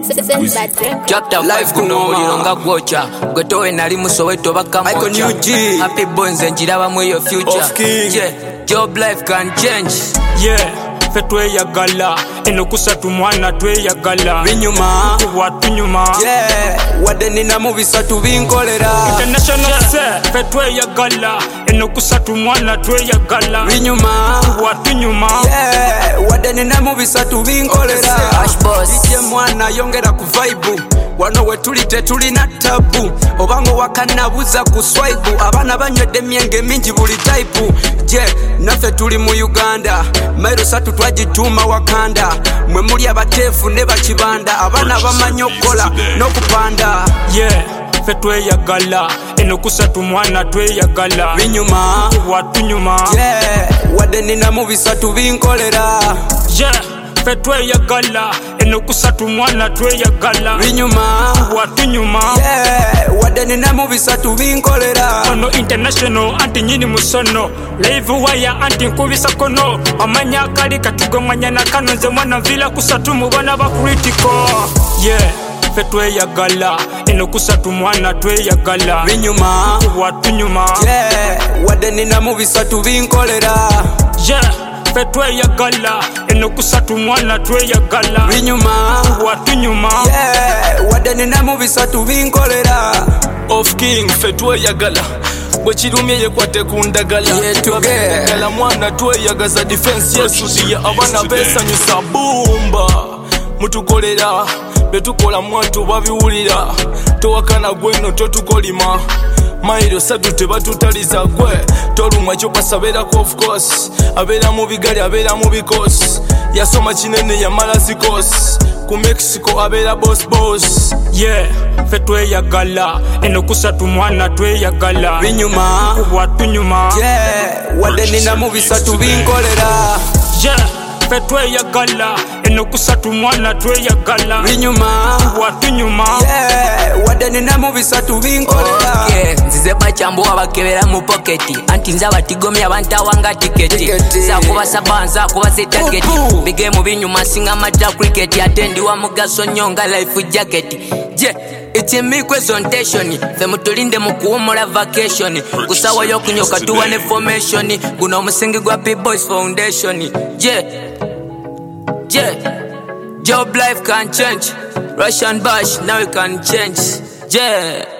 Chapter life kuno muliro nga gwocha gwetowe nali musoweto bakamocha happy bones njiraba mu your future job life can change fetwe yagala enokusatu mwana twe yagala binyuma watu nyuma wade nina mu bisatu binkolera international fetwe yagala enokusatu mwana twe yagala binyuma watu nyuma wade nina mu bisatu binkolera DJ mwana yongera ku vibe wano we tulite tulina tabu obango wakanabuza ku swipe abana banywedde myenge mingi buli type nafe tuli mu Uganda mairo satu twagituma wakanda mwe muli abatefu ne bakibanda abana bamanyi okukola n'okupanda fetwe yagala enokusatu mwana twe yagala binyuma watu nyuma wade nina mu bisatu binkolera fetwe yagala enokusatu mwana twe yagala binyuma watu nyuma wade nina mu bisatu binkolera ono international anti nyini musono live wire anti nkubisa kono amanya kali katugomanya na kanonze mwana vila kusatu mu bana ba critical fetwe yagala enokusatu mwana twe yagala binyuma watu nyuma wade nina mu bisatu binkolera fetwe yagala enokusatu mwana twe yagala binyuma watu nyuma wade nina mu bisatu binkolera of king fetwe yagala bwekirumye yekwate kundagala yagala mwana twe yagaza defense yesudiye abana besanyusa bumba mutukolera betukola mwantu babiwulira towakana gweno totukolima mairo satu tebatutaliza gwe tolumwa kyo basaberako of course abera mu bigali abera mu bikosi yasoma kinene yamala zikosi ku Mexico abera boss fetwe yagala enokusatu mwana twe yagala binyuma watu nyuma wade nina mu bisatu binkolera fetwe yagala enokusatu mwana twe yagala binyuma watu nyuma wade nina mu bisatu binkolera nzize bachambo abakebera mu pocketi anti nza batigomya bantawanga tiketi zakuba sabanza kuba setageti bige mu binyuma singa mata cricket atendi wa mugaso nyonga life jacket it's a me presentation femutulinde mu kuwumula vacation kusawa yo kunyoka tuwa ne formation guno omusingi gwa P-Boys Foundation job life can change Russian bash now you can change